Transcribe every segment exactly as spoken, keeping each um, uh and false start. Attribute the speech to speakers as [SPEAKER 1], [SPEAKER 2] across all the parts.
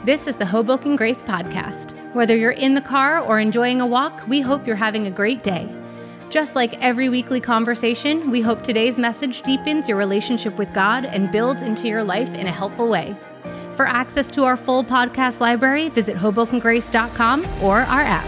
[SPEAKER 1] This is the Hoboken Grace Podcast. Whether you're in the car or enjoying a walk, we hope you're having a great day. Just like every weekly conversation, we hope today's message deepens your relationship with God and builds into your life in a helpful way. For access to our full podcast library, visit hoboken grace dot com or our app.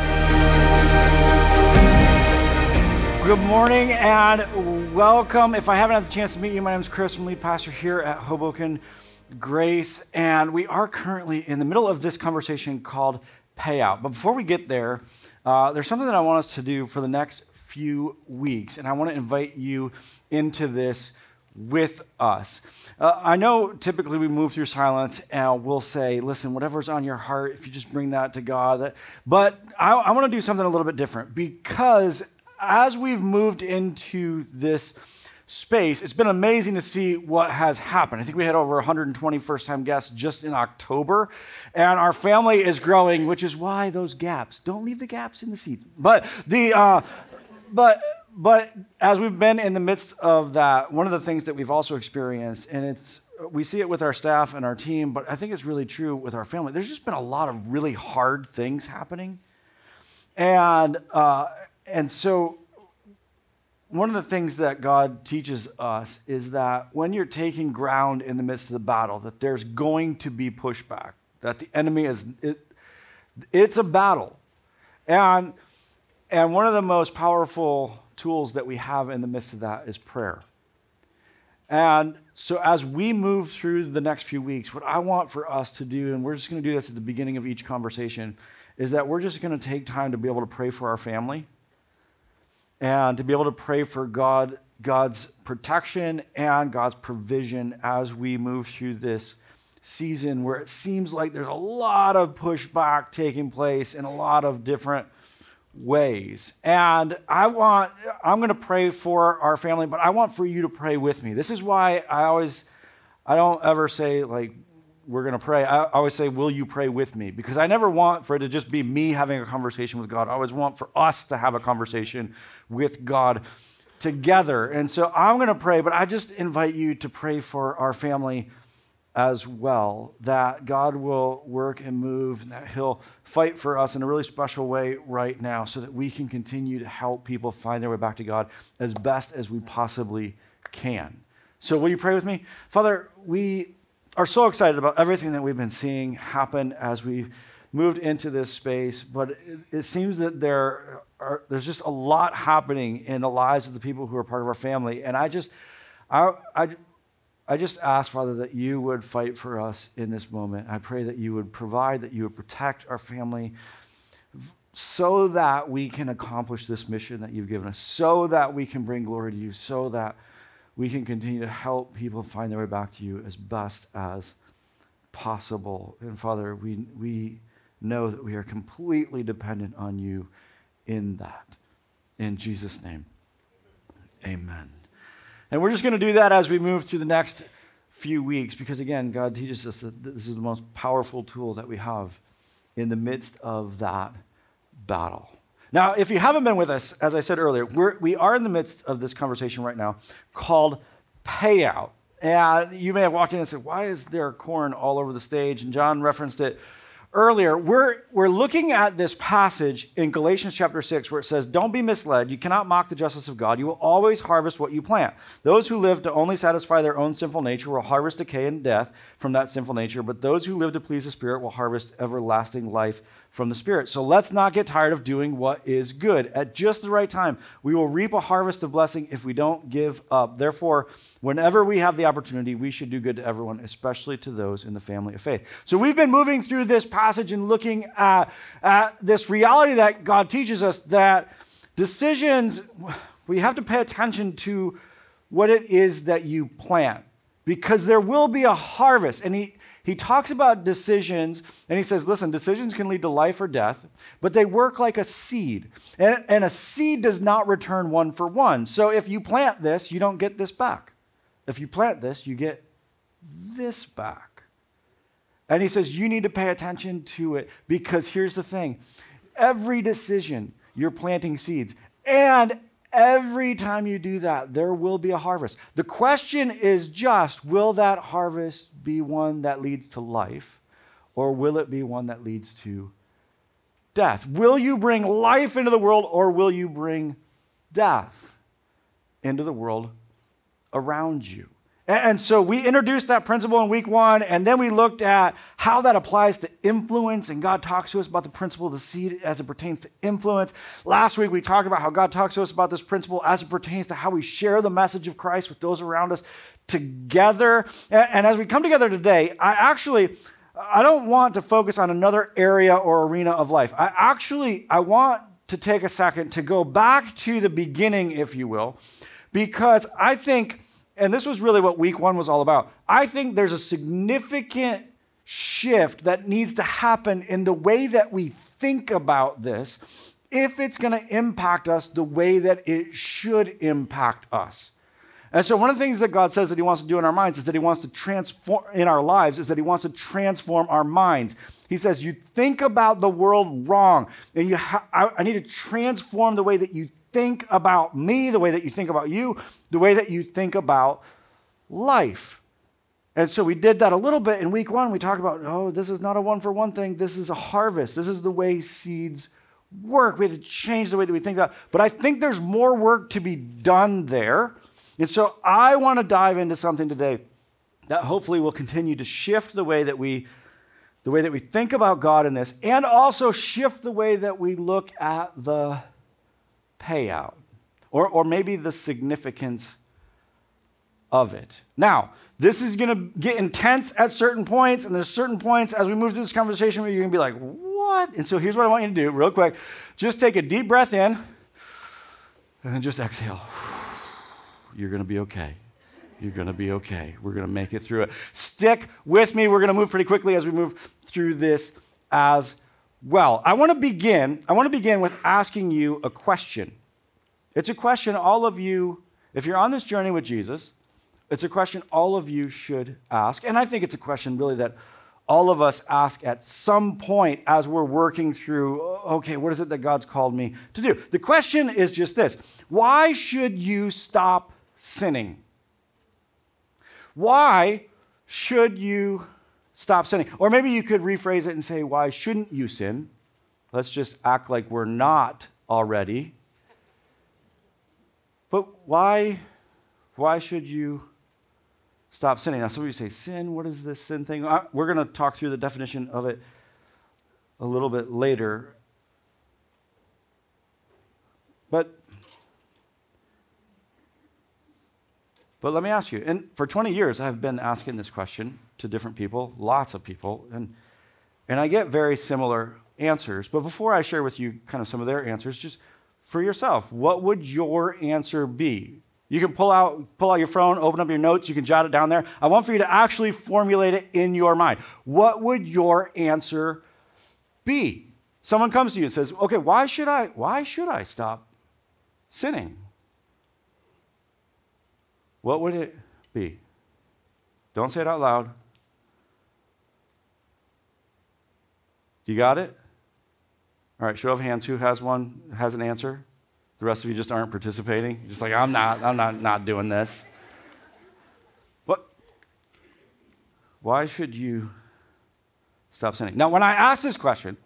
[SPEAKER 2] Good morning and welcome. If I haven't had the chance to meet you, my name is Chris. I'm lead pastor here at Hoboken Grace, and we are currently in the middle of this conversation called Payout. But before we get there, uh, there's something that I want us to do for the next few weeks, and I want to invite you into this with us. Uh, I know typically we move through silence and we'll say, listen, whatever's on your heart, if you just bring that to God. That, but I, I want to do something a little bit different, because as we've moved into this space, it's been amazing to see what has happened. I think we had over one hundred twenty first-time guests just in October, and our family is growing, which is why those gaps. Don't leave the gaps in the seat. But the, uh, but but as we've been in the midst of that, one of the things that we've also experienced, and it's we see it with our staff and our team, but I think it's really true with our family. There's just been a lot of really hard things happening, and uh, and so. One of the things that God teaches us is that when you're taking ground in the midst of the battle, that there's going to be pushback, that the enemy is, it, it's a battle. And, and one of the most powerful tools that we have in the midst of that is prayer. And so as we move through the next few weeks, what I want for us to do, and we're just going to do this at the beginning of each conversation, is that we're just going to take time to be able to pray for our family, and to be able to pray for God, God's protection and God's provision as we move through this season where it seems like there's a lot of pushback taking place in a lot of different ways. And I want, I'm going to pray for our family, but I want for you to pray with me. This is why I always, I don't ever say like, we're going to pray. I always say, will you pray with me? Because I never want for it to just be me having a conversation with God. I always want for us to have a conversation with God together. And so I'm going to pray, but I just invite you to pray for our family as well, that God will work and move, and that he'll fight for us in a really special way right now so that we can continue to help people find their way back to God as best as we possibly can. So will you pray with me? Father, we are so excited about everything that we've been seeing happen as we've moved into this space, but it, it seems that there are, there's just a lot happening in the lives of the people who are part of our family, and I just, I, I, I just ask, Father, that you would fight for us in this moment. I pray that you would provide, that you would protect our family, so that we can accomplish this mission that you've given us, so that we can bring glory to you, so that we can continue to help people find their way back to you as best as possible. And Father, we we know that we are completely dependent on you in that. In Jesus' name, amen. And we're just going to do that as we move through the next few weeks, because again, God teaches us that this is the most powerful tool that we have in the midst of that battle. Now, if you haven't been with us, as I said earlier, we're, we are in the midst of this conversation right now called Payout. And you may have walked in and said, why is there corn all over the stage? And John referenced it earlier. We're, we're looking at this passage in Galatians chapter six where it says, don't be misled. You cannot mock the justice of God. You will always harvest what you plant. Those who live to only satisfy their own sinful nature will harvest decay and death from that sinful nature. But those who live to please the Spirit will harvest everlasting life from the Spirit. So let's not get tired of doing what is good. At just the right time, we will reap a harvest of blessing if we don't give up. Therefore, whenever we have the opportunity, we should do good to everyone, especially to those in the family of faith. So we've been moving through this passage and looking at, at this reality that God teaches us, that decisions, we have to pay attention to what it is that you plant, because there will be a harvest. And he He talks about decisions, and he says, listen, decisions can lead to life or death, but they work like a seed. And, and a seed does not return one for one. So if you plant this, you don't get this back. If you plant this, you get this back. And he says, you need to pay attention to it, because here's the thing. Every decision, you're planting seeds. And every time you do that, there will be a harvest. The question is just, will that harvest be one that leads to life, or will it be one that leads to death? Will you bring life into the world, or will you bring death into the world around you? And so we introduced that principle in week one, and then we looked at how that applies to influence, and God talks to us about the principle of the seed as it pertains to influence. Last week, we talked about how God talks to us about this principle as it pertains to how we share the message of Christ with those around us together. And as we come together today, I actually, I don't want to focus on another area or arena of life. I actually, I want to take a second to go back to the beginning, if you will, because I think, and this was really what week one was all about, I think there's a significant shift that needs to happen in the way that we think about this if it's going to impact us the way that it should impact us. And so one of the things that God says that he wants to do in our minds is that he wants to transform, in our lives, is that he wants to transform our minds. He says, you think about the world wrong, and you ha- I, I need to transform the way that you think about me, the way that you think about you, the way that you think about life. And so we did that a little bit in week one. We talked about, oh, this is not a one-for-one thing. This is a harvest. This is the way seeds work. We had to change the way that we think about. But I think there's more work to be done there. And so I want to dive into something today that hopefully will continue to shift the way that we the way that we think about God in this, and also shift the way that we look at the payout, or, or maybe the significance of it. Now, this is going to get intense at certain points, and there's certain points as we move through this conversation where you're going to be like, what? And so here's what I want you to do real quick. Just take a deep breath in, and then just exhale. You're going to be okay. You're going to be okay. We're going to make it through it. Stick with me. We're going to move pretty quickly as we move through this as well. I want to begin, I want to begin with asking you a question. It's a question all of you, if you're on this journey with Jesus, it's a question all of you should ask. And I think it's a question really that all of us ask at some point as we're working through, okay, what is it that God's called me to do? The question is just this: why should you stop sinning? Why should you stop sinning? Or maybe you could rephrase it and say, why shouldn't you sin? Let's just act like we're not already. But why, why should you stop sinning? Now, some of you say, sin, what is this sin thing? We're going to talk through the definition of it a little bit later. But But let me ask you, and for twenty years, I've been asking this question to different people, lots of people, and, and I get very similar answers. But before I share with you kind of some of their answers, just for yourself, what would your answer be? You can pull out, pull out your phone, open up your notes, you can jot it down there. I want for you to actually formulate it in your mind. What would your answer be? Someone comes to you and says, okay, why should I, why should I stop sinning? What would it be? Don't say it out loud. You got it? All right, show of hands. Who has one, has an answer? The rest of you just aren't participating. You're just like, I'm not, I'm not, not doing this. What? Why should you stop sinning? Now, when I ask this question,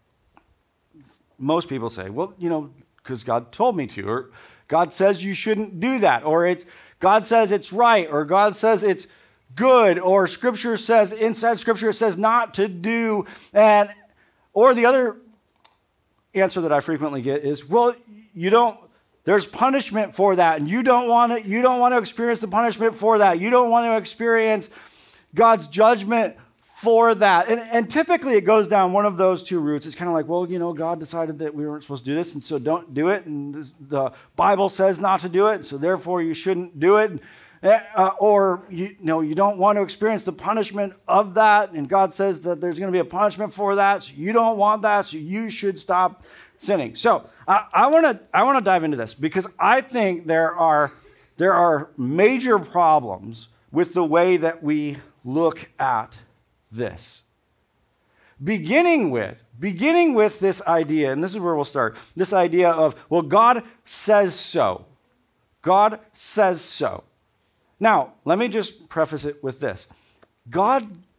[SPEAKER 2] most people say, well, you know, because God told me to, or God says you shouldn't do that, or it's God says it's right, or God says it's good, or Scripture says, inside Scripture it says not to do, and or the other answer that I frequently get is, well, you don't, there's punishment for that, and you don't want to, you don't want to experience the punishment for that. You don't want to experience God's judgment for that. And, and typically it goes down one of those two routes. It's kind of like, well, you know, God decided that we weren't supposed to do this, and so don't do it. And this, the Bible says not to do it, so therefore you shouldn't do it. Uh, or, you, you know, you don't want to experience the punishment of that, and God says that there's going to be a punishment for that, so you don't want that, so you should stop sinning. So I want to I want to dive into this because I think there are there are major problems with the way that we look at this. Beginning with, beginning with this idea, and this is where we'll start, this idea of, well, God says so. God says so. Now, let me just preface it with this. God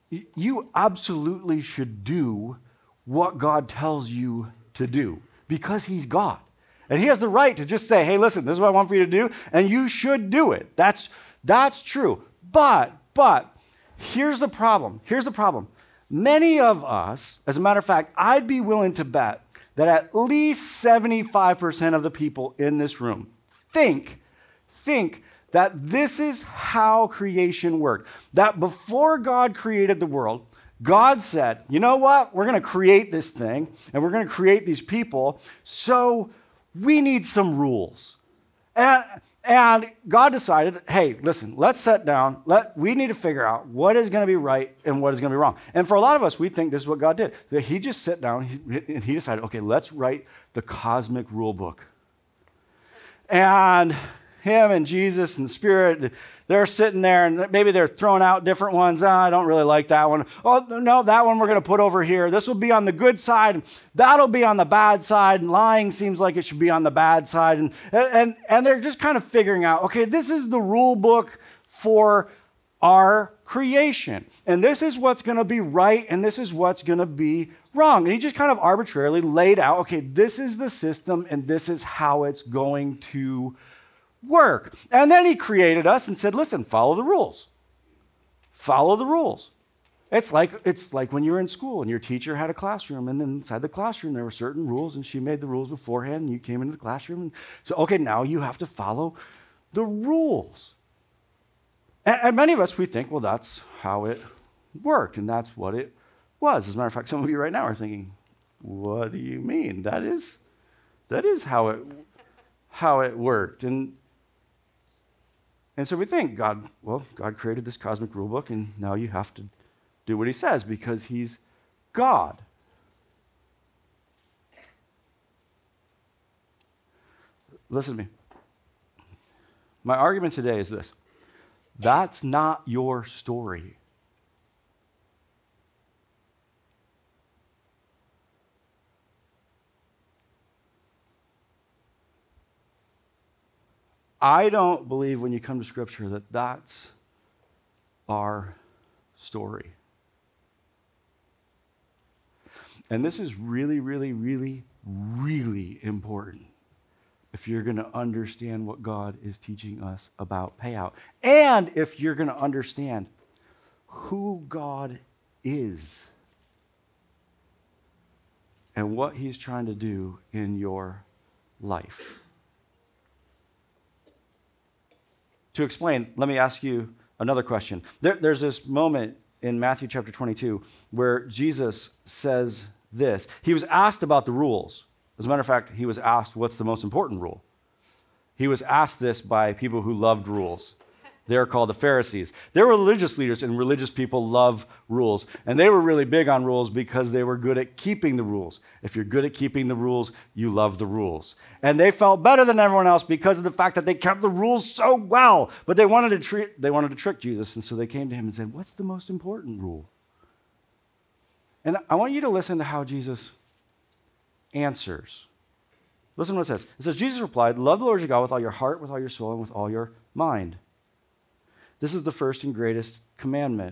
[SPEAKER 2] y- you absolutely should do what God tells you to do because he's God. And he has the right to just say, hey, listen, this is what I want for you to do, and you should do it. That's, that's true. But, but, here's the problem. Here's the problem. Many of us, as a matter of fact, I'd be willing to bet that at least seventy-five percent of the people in this room think, think that this is how creation worked. That before God created the world, God said, you know what? We're going to create this thing, and we're going to create these people, so we need some rules. And, and God decided, hey, listen, let's sit down. Let, we need to figure out what is going to be right and what is going to be wrong. And for a lot of us, we think this is what God did. That he just sat down he, and he decided, okay, let's write the cosmic rule book. And him and Jesus and Spirit, they're sitting there and maybe they're throwing out different ones. Oh, I don't really like that one. Oh, no, that one we're going to put over here. This will be on the good side. That'll be on the bad side. And lying seems like it should be on the bad side. And, and, and they're just kind of figuring out, okay, this is the rule book for our creation. And this is what's going to be right and this is what's going to be wrong. And he just kind of arbitrarily laid out, okay, this is the system and this is how it's going to work. And then he created us and said, listen, follow the rules. Follow the rules. It's like, it's like when you were in school and your teacher had a classroom, and then inside the classroom there were certain rules, and she made the rules beforehand, and you came into the classroom. And so, okay, now you have to follow the rules. And, and many of us, we think, well, that's how it worked, and that's what it was. As a matter of fact, some of you right now are thinking, what do you mean? That is, that is how it, how it worked. And And so we think, God, well, God created this cosmic rule book, and now you have to do what he says because he's God. Listen to me. My argument today is this. That's not your story. I don't believe when you come to Scripture that that's our story. And this is really, really, really, really important if you're going to understand what God is teaching us about payout. And if you're going to understand who God is and what he's trying to do in your life. To explain, let me ask you another question. There, there's this moment in Matthew chapter twenty-two where Jesus says this. He was asked about the rules. As a matter of fact, he was asked what's the most important rule. He was asked this by people who loved rules. They're called the Pharisees. They were religious leaders, and religious people love rules. And they were really big on rules because they were good at keeping the rules. If you're good at keeping the rules, you love the rules. And they felt better than everyone else because of the fact that they kept the rules so well. But they wanted to treat, they wanted to trick Jesus, and so they came to him and said, what's the most important rule? And I want you to listen to how Jesus answers. Listen to what it says. It says, Jesus replied, love the Lord your God with all your heart, with all your soul, and with all your mind. This is the first and greatest commandment.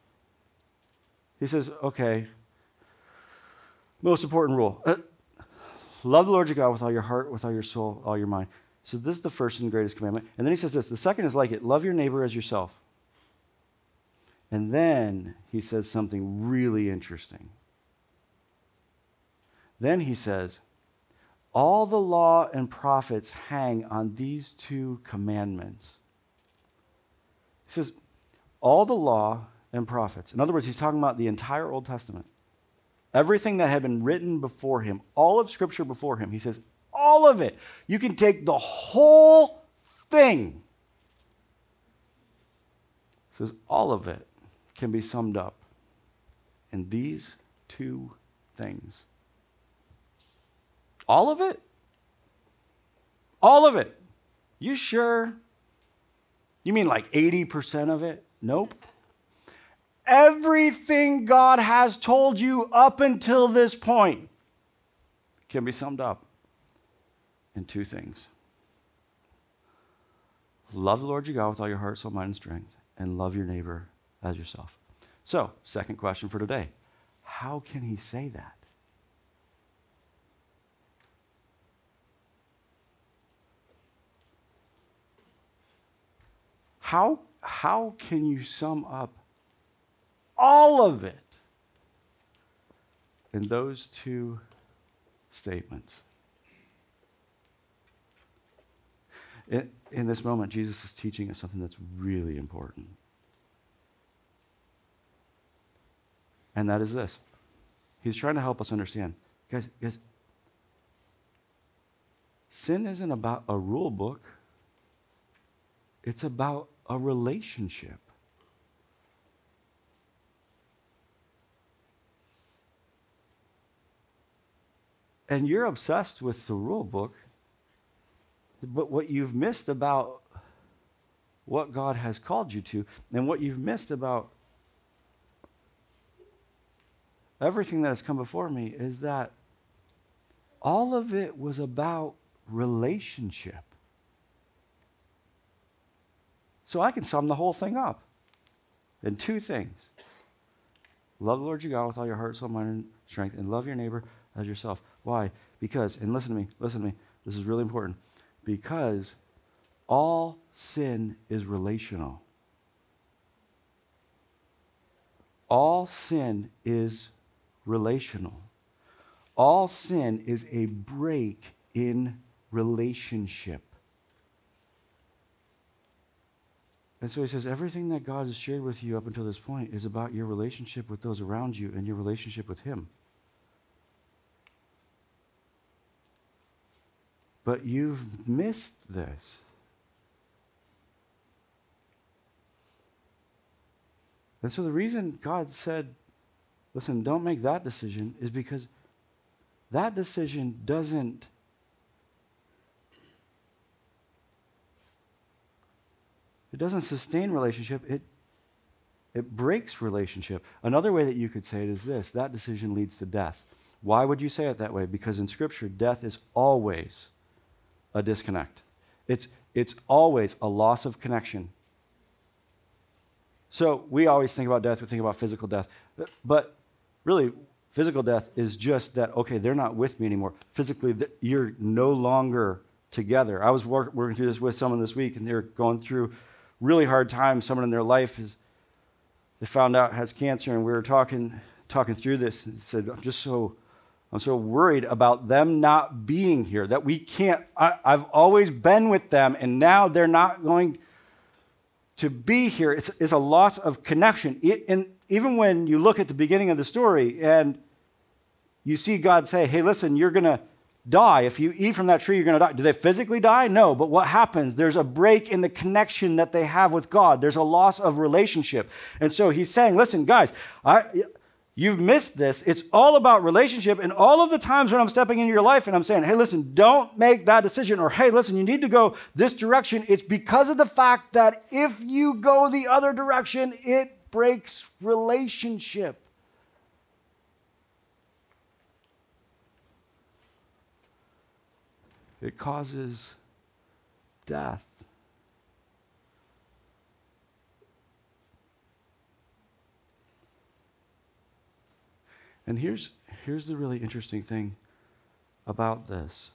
[SPEAKER 2] He says, okay, most important rule. Uh, love the Lord your God with all your heart, with all your soul, all your mind. So this is the first and greatest commandment. And then he says this, the second is like it, love your neighbor as yourself. And then he says something really interesting. Then he says, all the law and prophets hang on these two commandments. He says, all the law and prophets. In other words, he's talking about the entire Old Testament. Everything that had been written before him, all of Scripture before him. He says, all of it. You can take the whole thing. He says, all of it can be summed up in these two things. All of it? All of it. You sure? You mean like eighty percent of it? Nope. Everything God has told you up until this point can be summed up in two things. Love the Lord your God with all your heart, soul, mind, and strength, and love your neighbor as yourself. So, second question for today. How can he say that? How, how can you sum up all of it in those two statements? In, in this moment, Jesus is teaching us something that's really important. And that is this. He's trying to help us understand. Guys, guys, sin isn't about a rule book. It's about a relationship. And you're obsessed with the rule book, but what you've missed about what God has called you to, and what you've missed about everything that has come before me, is that all of it was about relationship. So I can sum the whole thing up in two things. Love the Lord your God with all your heart, soul, mind, and strength, and love your neighbor as yourself. Why? Because, and listen to me, listen to me, this is really important, because all sin is relational. All sin is relational. All sin is a break in relationship. And so he says, everything that God has shared with you up until this point is about your relationship with those around you and your relationship with him. But you've missed this. And so the reason God said, listen, don't make that decision, is because that decision doesn't It doesn't sustain relationship, it, it breaks relationship. Another way that you could say it is this: that decision leads to death. Why would you say it that way? Because in Scripture, death is always a disconnect. It's, it's always a loss of connection. So we always think about death, we think about physical death. But really, physical death is just that, okay, they're not with me anymore. Physically, you're no longer together. I was work, working through this with someone this week, and they're going through really hard times. Someone in their life is, they found out has cancer, and we were talking talking through this, and said, I'm just so, I'm so worried about them not being here, that we can't, I, I've always been with them, and now they're not going to be here. It's, it's a loss of connection. It, and even when you look at the beginning of the story, and you see God say, hey, listen, you're going to die. If you eat from that tree, you're going to die. Do they physically die? No. But what happens? There's a break in the connection that they have with God. There's a loss of relationship. And so he's saying, listen, guys, I, you've missed this. It's all about relationship. And all of the times when I'm stepping into your life and I'm saying, hey, listen, don't make that decision, or hey, listen, you need to go this direction, it's because of the fact that if you go the other direction, it breaks relationship. It causes death. And here's, here's the really interesting thing about this.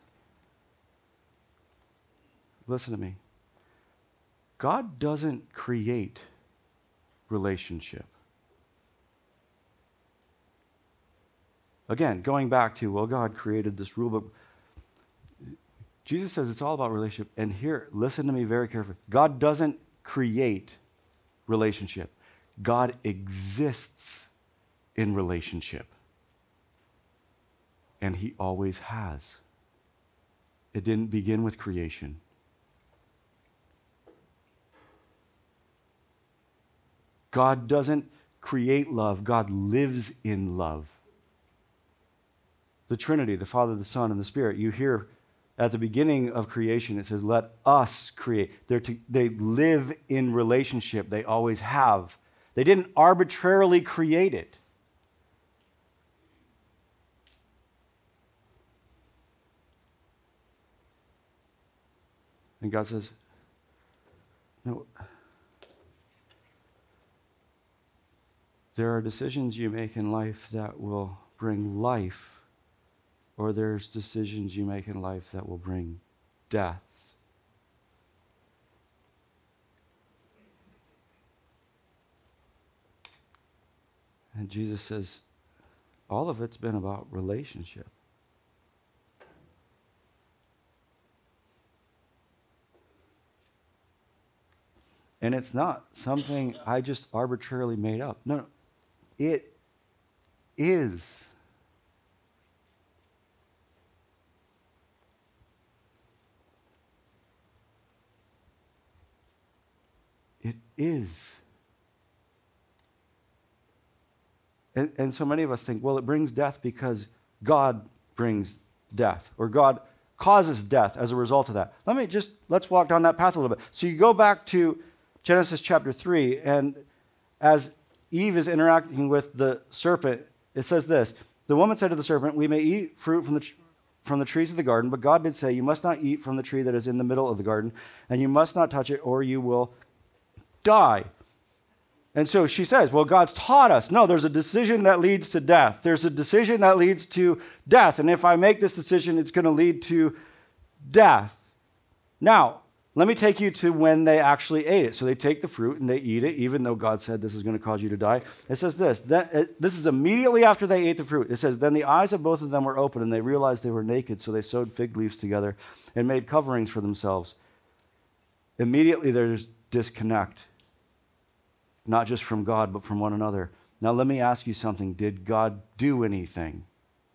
[SPEAKER 2] Listen to me. God doesn't create relationship. Again, going back to, well, God created this rule book. Jesus says it's all about relationship. And here, listen to me very carefully. God doesn't create relationship. God exists in relationship. And he always has. It didn't begin with creation. God doesn't create love. God lives in love. The Trinity, the Father, the Son, and the Spirit, you hear at the beginning of creation, it says, let us create. They're to, they live in relationship. They always have. They didn't arbitrarily create it. And God says, no. There are decisions you make in life that will bring life, or there's decisions you make in life that will bring death. And Jesus says, all of it's been about relationship. And it's not something I just arbitrarily made up. No, no. It is. It is. And, and so many of us think, well, it brings death because God brings death, or God causes death as a result of that. Let me just, let's walk down that path a little bit. So you go back to Genesis chapter three, and as Eve is interacting with the serpent, it says this, the woman said to the serpent, we may eat fruit from the, from the trees of the garden, but God did say, you must not eat from the tree that is in the middle of the garden, and you must not touch it, or you will die. And so she says, well, God's taught us. No, there's a decision that leads to death. There's a decision that leads to death. And if I make this decision, it's going to lead to death. Now, let me take you to when they actually ate it. So they take the fruit and they eat it, even though God said this is going to cause you to die. It says this. That, this is immediately after they ate the fruit. It says, then the eyes of both of them were open, and they realized they were naked. So they sewed fig leaves together and made coverings for themselves. Immediately there's disconnect. Not just from God, but from one another. Now let me ask you something. Did God do anything?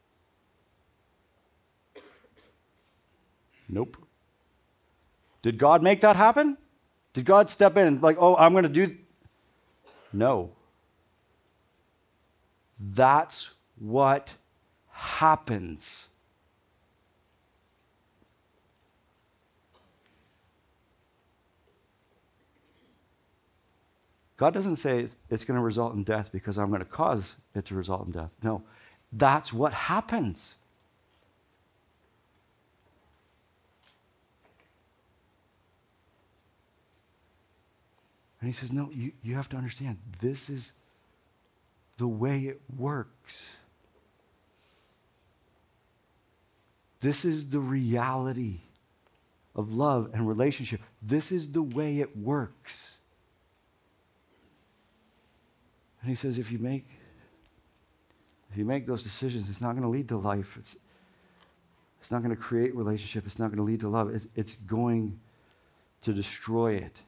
[SPEAKER 2] Nope. Did God make that happen? Did God step in and like, oh, I'm going to do... No. That's what happens. God doesn't say it's going to result in death because I'm going to cause it to result in death. No, that's what happens. And he says, no, you, you have to understand, this is the way it works. This is the reality of love and relationship. This is the way it works. And he says, if you make, if you make those decisions, it's not going to lead to life. It's, it's not going to create relationship. It's not going to lead to love. It's, it's going to destroy it.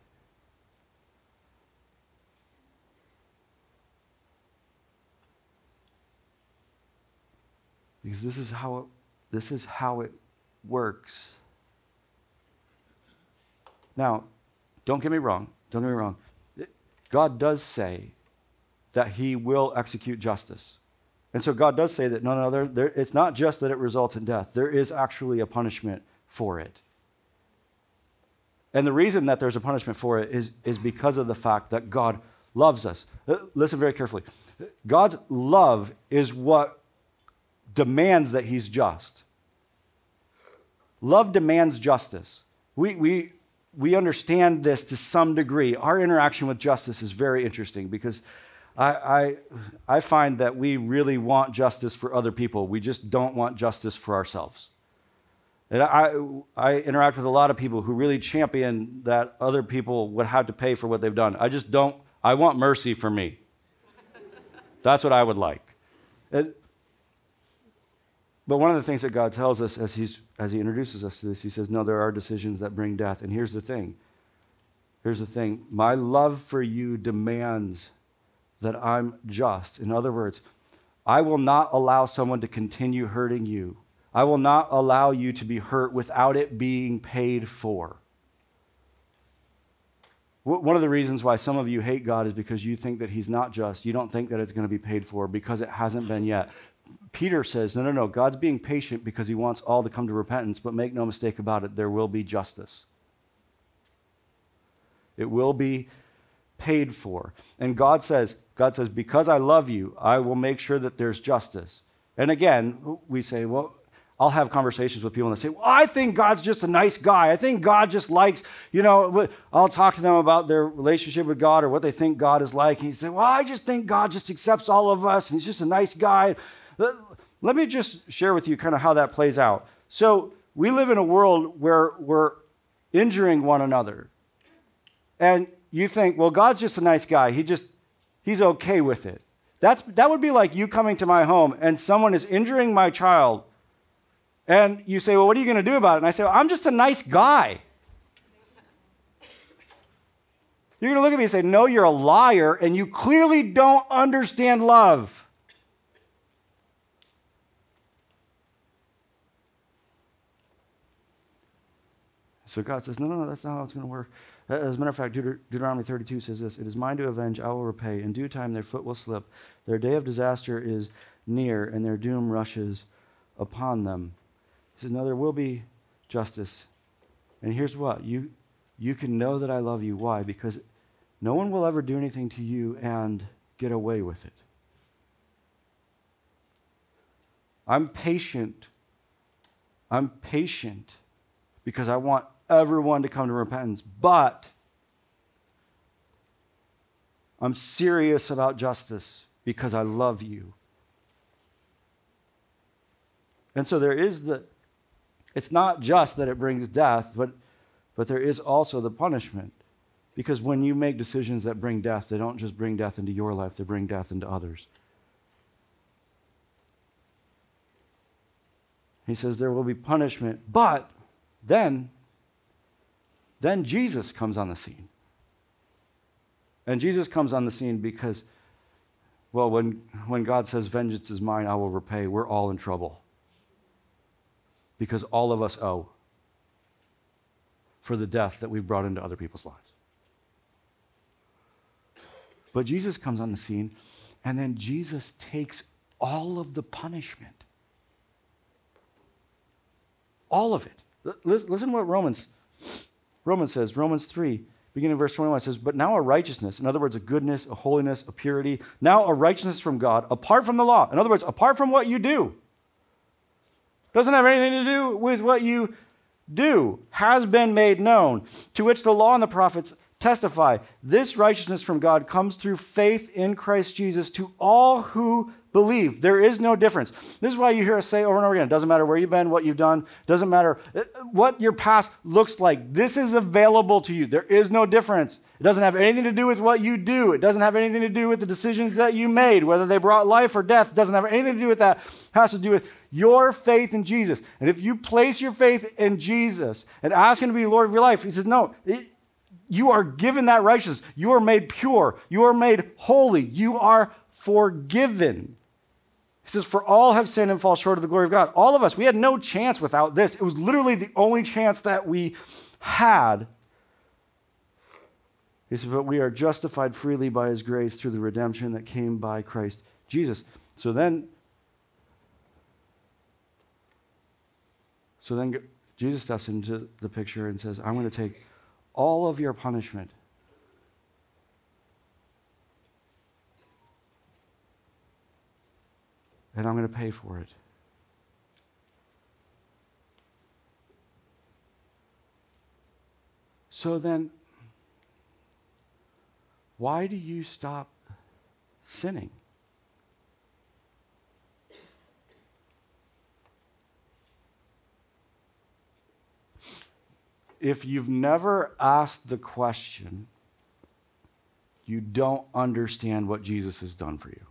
[SPEAKER 2] Because this is how it, this is how it works. Now, don't get me wrong. Don't get me wrong. God does say that he will execute justice. And so God does say that, no, no, there, there, it's not just that it results in death. There is actually a punishment for it. And the reason that there's a punishment for it is, is because of the fact that God loves us. Listen very carefully. God's love is what demands that he's just. Love demands justice. We, we, we understand this to some degree. Our interaction with justice is very interesting because I, I, I find that we really want justice for other people. We just don't want justice for ourselves. And I, I interact with a lot of people who really champion that other people would have to pay for what they've done. I just don't, I want mercy for me. That's what I would like. And, but one of the things that God tells us as, he's, as he introduces us to this, he says, no, there are decisions that bring death. And here's the thing. Here's the thing. My love for you demands that I'm just. In other words, I will not allow someone to continue hurting you. I will not allow you to be hurt without it being paid for. One of the reasons why some of you hate God is because you think that he's not just. You don't think that it's going to be paid for because it hasn't been yet. Peter says, no, no, no, God's being patient because he wants all to come to repentance, but make no mistake about it, there will be justice. It will be paid for. And God says, God says, because I love you, I will make sure that there's justice. And again, we say, well, I'll have conversations with people and they say, well, I think God's just a nice guy. I think God just likes, you know, I'll talk to them about their relationship with God or what they think God is like. And he said, well, I just think God just accepts all of us and he's just a nice guy. Let me just share with you kind of how that plays out. So we live in a world where we're injuring one another. And you think, well, God's just a nice guy. He just, he's okay with it. That's, that would be like you coming to my home and someone is injuring my child. And you say, well, what are you going to do about it? And I say, well, I'm just a nice guy. You're going to look at me and say, no, you're a liar, and you clearly don't understand love. So God says, no, no, no, that's not how it's going to work. As a matter of fact, Deut- Deuteronomy thirty-two says this, it is mine to avenge, I will repay. In due time their foot will slip. Their day of disaster is near, and their doom rushes upon them. He says, no, there will be justice. And here's what, you, you can know that I love you. Why? Because no one will ever do anything to you and get away with it. I'm patient. I'm patient because I want everyone to come to repentance, but I'm serious about justice because I love you. And so there is the, it's not just that it brings death, but, but there is also the punishment. Because when you make decisions that bring death, they don't just bring death into your life, they bring death into others. He says there will be punishment, but then Then Jesus comes on the scene. And Jesus comes on the scene because, well, when, when God says, vengeance is mine, I will repay, we're all in trouble. Because all of us owe for the death that we've brought into other people's lives. But Jesus comes on the scene, and then Jesus takes all of the punishment. All of it. Listen to what Romans Romans says, Romans three, beginning in verse twenty-one, it says, but now a righteousness, in other words, a goodness, a holiness, a purity, now a righteousness from God, apart from the law. In other words, apart from what you do. Doesn't have anything to do with what you do, has been made known, to which the law and the prophets testify. This righteousness from God comes through faith in Christ Jesus to all who believe. There is no difference. This is why you hear us say over and over again, it doesn't matter where you've been, what you've done, doesn't matter what your past looks like. This is available to you. There is no difference. It doesn't have anything to do with what you do. It doesn't have anything to do with the decisions that you made, whether they brought life or death. It doesn't have anything to do with that. It has to do with your faith in Jesus. And if you place your faith in Jesus and ask him to be Lord of your life, he says, no, it, you are given that righteousness. You are made pure. You are made holy. You are forgiven. He says, for all have sinned and fall short of the glory of God. All of us, we had no chance without this. It was literally the only chance that we had. He says, but we are justified freely by his grace through the redemption that came by Christ Jesus. So then, so then Jesus steps into the picture and says, I'm going to take all of your punishment and I'm going to pay for it. So then, why do you stop sinning? If you've never asked the question, you don't understand what Jesus has done for you.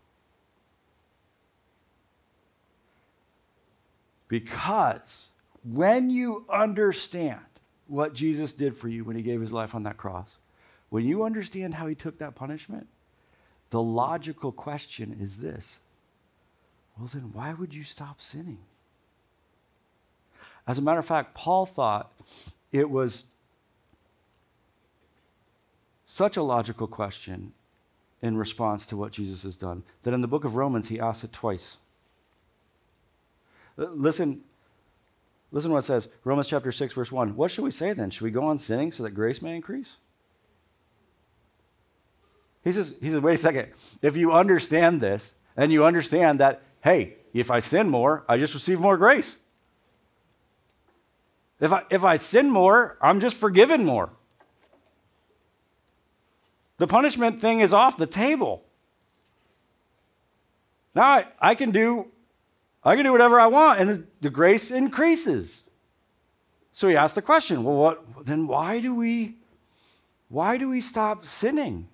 [SPEAKER 2] Because when you understand what Jesus did for you when he gave his life on that cross, when you understand how he took that punishment, the logical question is this: well, then why would you stop sinning? As a matter of fact, Paul thought it was such a logical question in response to what Jesus has done that in the book of Romans, he asked it twice. Listen, listen to what it says. Romans chapter six, verse one. What should we say then? Should we go on sinning so that grace may increase? He says, he says, wait a second. If you understand this, and you understand that, hey, if I sin more, I just receive more grace. If I, if I sin more, I'm just forgiven more. The punishment thing is off the table. Now I, I can do I can do whatever I want, and the, the grace increases. So he asked the question, well, what then why do we why do we stop sinning?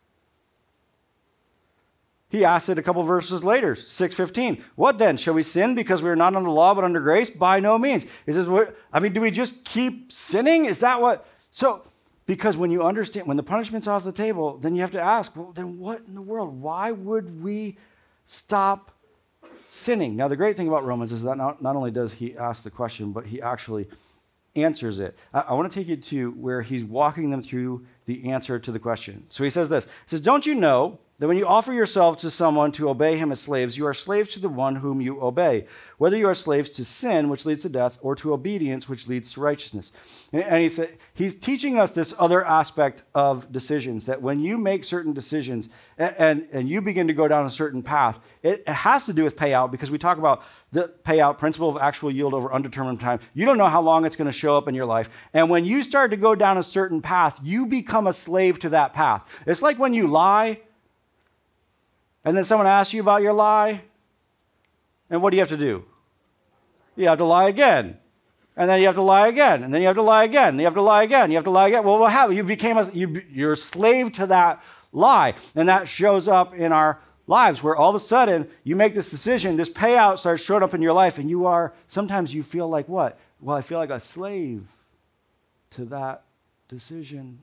[SPEAKER 2] He asked it a couple verses later, six fifteen. What then? Shall we sin because we are not under law but under grace? By no means. He says, what, I mean, do we just keep sinning? Is that what? So, because when you understand, when the punishment's off the table, then you have to ask, well, then what in the world? Why would we stop sinning? Now, the great thing about Romans is that not, not only does he ask the question, but he actually answers it. I, I want to take you to where he's walking them through the answer to the question. So he says this. He says, don't you know that when you offer yourselves to someone to obey him as slaves, you are slaves to the one whom you obey, whether you are slaves to sin, which leads to death, or to obedience, which leads to righteousness. And, and he said, he's teaching us this other aspect of decisions, that when you make certain decisions and, and, and you begin to go down a certain path, it, it has to do with payout, because we talk about the payout, principle of actual yield over undetermined time. You don't know how long it's going to show up in your life. And when you start to go down a certain path, you become a slave to that path. It's like when you lie, and then someone asks you about your lie, and what do you have to do? You have to lie again. And then you have to lie again. And then you have to lie again. And you have to lie again. You have to lie again. Well, what happened? You became a, you, you're a slave to that lie. And that shows up in our lives, where all of a sudden you make this decision, this payout starts showing up in your life, and you are, sometimes you feel like what? Well, I feel like a slave to that decision.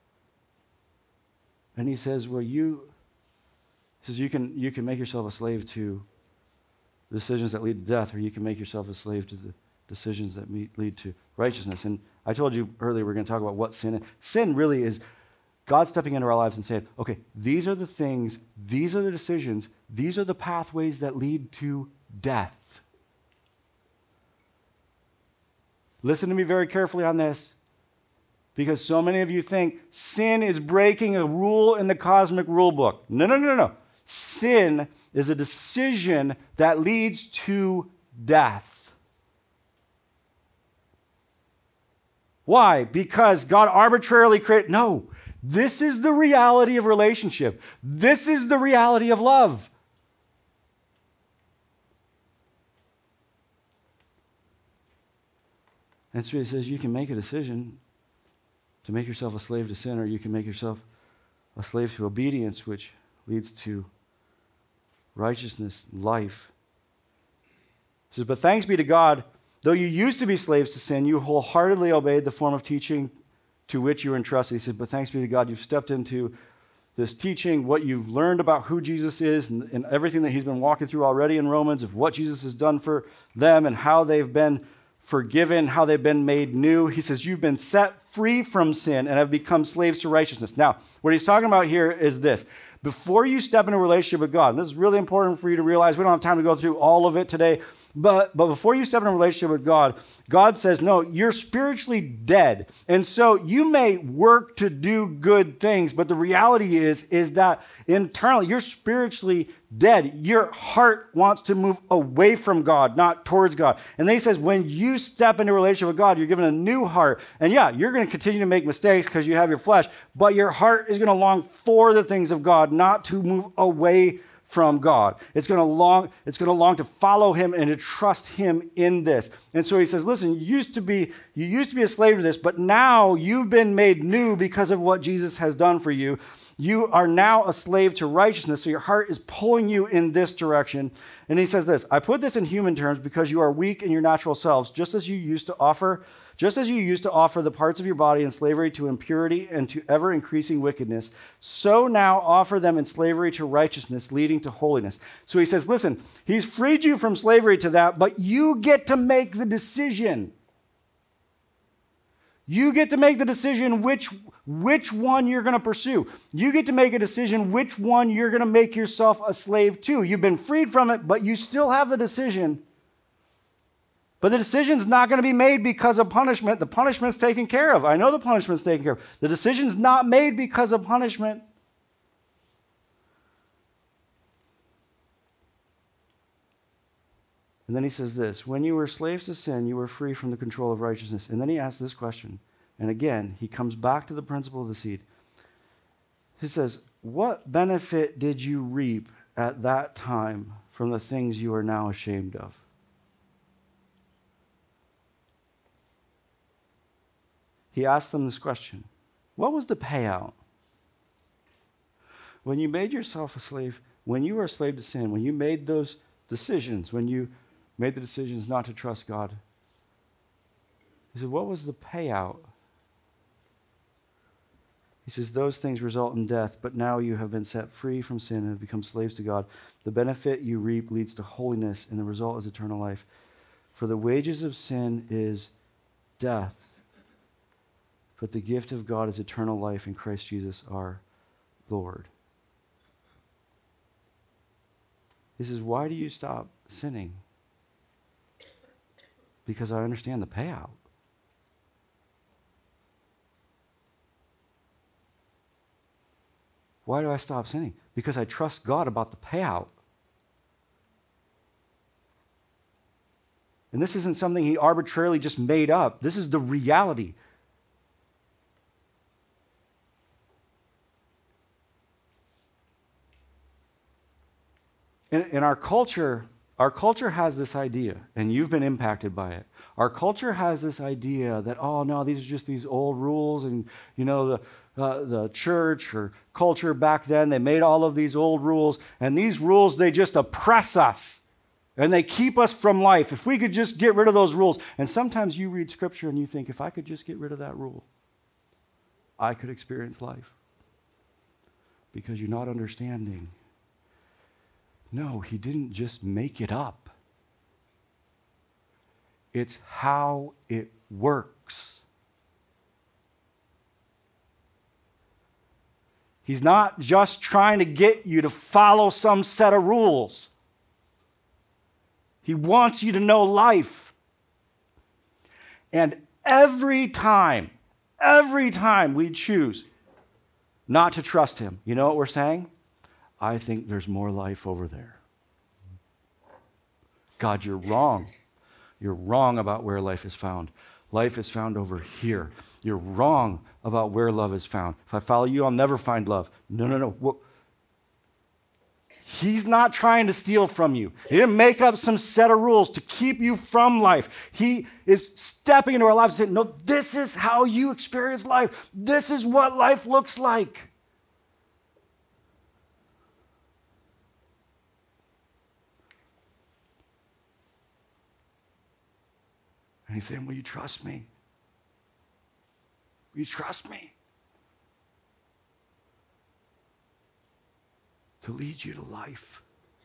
[SPEAKER 2] And he says, well, you... He says you can, you can make yourself a slave to decisions that lead to death, or you can make yourself a slave to the decisions that meet, lead to righteousness. And I told you earlier we're going to talk about what sin is. Sin really is God stepping into our lives and saying, okay, these are the things, these are the decisions, these are the pathways that lead to death. Listen to me very carefully on this, because so many of you think sin is breaking a rule in the cosmic rule book. No, no, no, no. Sin is a decision that leads to death. Why? Because God arbitrarily created. No, this is the reality of relationship. This is the reality of love. And so he says you can make a decision to make yourself a slave to sin, or you can make yourself a slave to obedience, which leads to righteousness, life. He says, but thanks be to God, though you used to be slaves to sin, you wholeheartedly obeyed the form of teaching to which you were entrusted. He said, but thanks be to God, you've stepped into this teaching, what you've learned about who Jesus is, and, and everything that he's been walking through already in Romans, of what Jesus has done for them and how they've been forgiven, how they've been made new. He says, you've been set free from sin and have become slaves to righteousness. Now, what he's talking about here is this. Before you step into a relationship with God, and this is really important for you to realize, we don't have time to go through all of it today, but, but before you step into a relationship with God, God says, no, you're spiritually dead. And so you may work to do good things, but the reality is, is that internally, you're spiritually dead. Your heart wants to move away from God, not towards God. And then he says, when you step into a relationship with God, you're given a new heart. And yeah, you're going to continue to make mistakes because you have your flesh, but your heart is going to long for the things of God, not to move away from God. It's going to long, it's going to long to follow him and to trust him in this. And so he says, listen, you used to be, you used to be a slave to this, but now you've been made new because of what Jesus has done for you. You are now a slave to righteousness, so your heart is pulling you in this direction. And he says this, I put this in human terms because you are weak in your natural selves, just as you used to offer, just as you used to offer the parts of your body in slavery to impurity and to ever-increasing wickedness, so now offer them in slavery to righteousness, leading to holiness. So he says, listen, he's freed you from slavery to that, but you get to make the decision. You get to make the decision which, which one you're going to pursue. You get to make a decision which one you're going to make yourself a slave to. You've been freed from it, but you still have the decision. But the decision's not going to be made because of punishment. The punishment's taken care of. I know the punishment's taken care of. The decision's not made because of punishment. And then he says this, when you were slaves to sin, you were free from the control of righteousness. And then he asks this question. And again, he comes back to the principle of the seed. He says, what benefit did you reap at that time from the things you are now ashamed of? He asked them this question. What was the payout? When you made yourself a slave, when you were a slave to sin, when you made those decisions, when you made the decisions not to trust God, he said, what was the payout? He says, those things result in death, but now you have been set free from sin and have become slaves to God. The benefit you reap leads to holiness, and the result is eternal life. For the wages of sin is death, but the gift of God is eternal life in Christ Jesus our Lord. He says, why do you stop sinning? Because I understand the payout. Why do I stop sinning? Because I trust God about the payout. And this isn't something he arbitrarily just made up. This is the reality. In, in our culture, our culture has this idea, and you've been impacted by it. Our culture has this idea that, oh, no, these are just these old rules, and, you know, the, uh, the church or culture back then, they made all of these old rules, and these rules, they just oppress us, and they keep us from life. If we could just get rid of those rules. And sometimes you read Scripture and you think, if I could just get rid of that rule, I could experience life. Because you're not understanding. No, he didn't just make it up. It's how it works. He's not just trying to get you to follow some set of rules. He wants you to know life. And every time, every time we choose not to trust him, you know what we're saying? I think there's more life over there. God, you're wrong. You're wrong about where life is found. Life is found over here. You're wrong about where love is found. If I follow you, I'll never find love. No, no, no. What? He's not trying to steal from you. He didn't make up some set of rules to keep you from life. He is stepping into our lives and saying, no, this is how you experience life. This is what life looks like. And he's saying, will you trust me? Will you trust me? To lead you to life.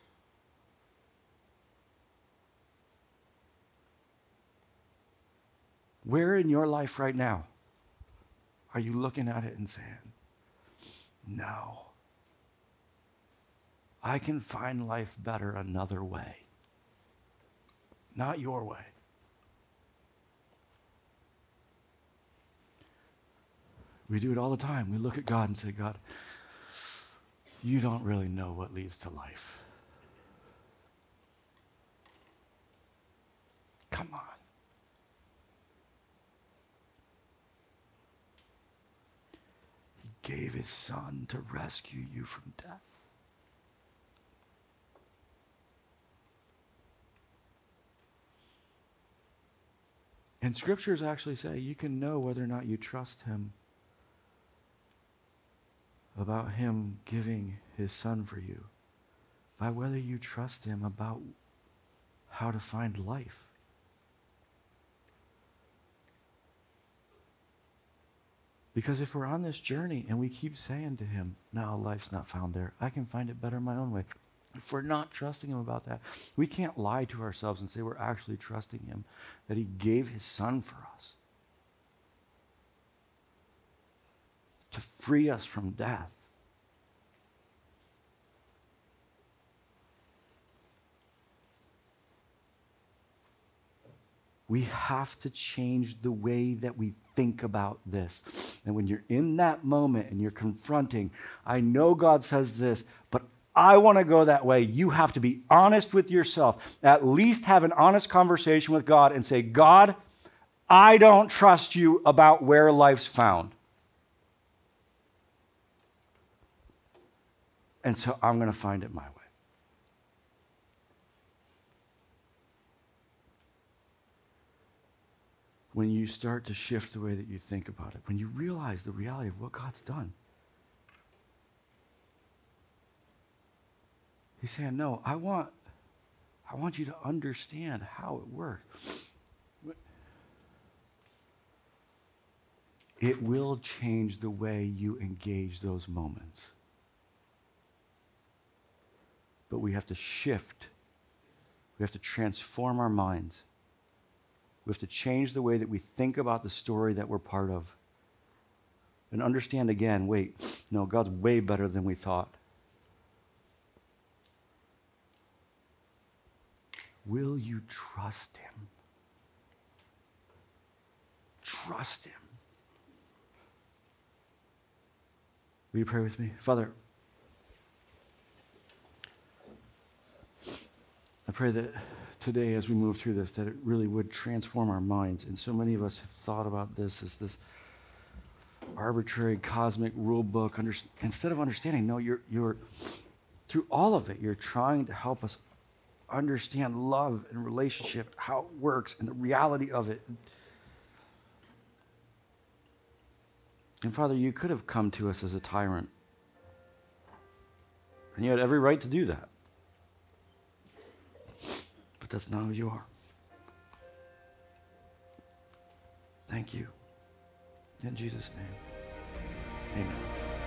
[SPEAKER 2] Where in your life right now are you looking at it and saying, no, I can find life better another way, not your way. We do it all the time. We look at God and say, God, you don't really know what leads to life. Come on. He gave his son to rescue you from death. And scriptures actually say you can know whether or not you trust him about him giving his son for you, by whether you trust him about how to find life. Because if we're on this journey and we keep saying to him, no, life's not found there, I can find it better my own way. If we're not trusting him about that, we can't lie to ourselves and say we're actually trusting him, that he gave his son for us to free us from death. We have to change the way that we think about this. And when you're in that moment and you're confronting, I know God says this, but I want to go that way, you have to be honest with yourself. At least have an honest conversation with God and say, God, I don't trust you about where life's found. And so I'm going to find it my way. When you start to shift the way that you think about it, when you realize the reality of what God's done, He's saying, no, I want, I want you to understand how it works. It will change the way you engage those moments. But we have to shift. We have to transform our minds. We have to change the way that we think about the story that we're part of. And understand again, wait, no, God's way better than we thought. Will you trust Him? Trust Him. Will you pray with me? Father, I pray that today as we move through this, that it really would transform our minds. And so many of us have thought about this as this arbitrary cosmic rule book. Under, instead of understanding, no, you're, you're, through all of it, you're trying to help us understand love and relationship, how it works, and the reality of it. And Father, you could have come to us as a tyrant. And you had every right to do that. But that's not who you are. Thank you. In Jesus' name, amen.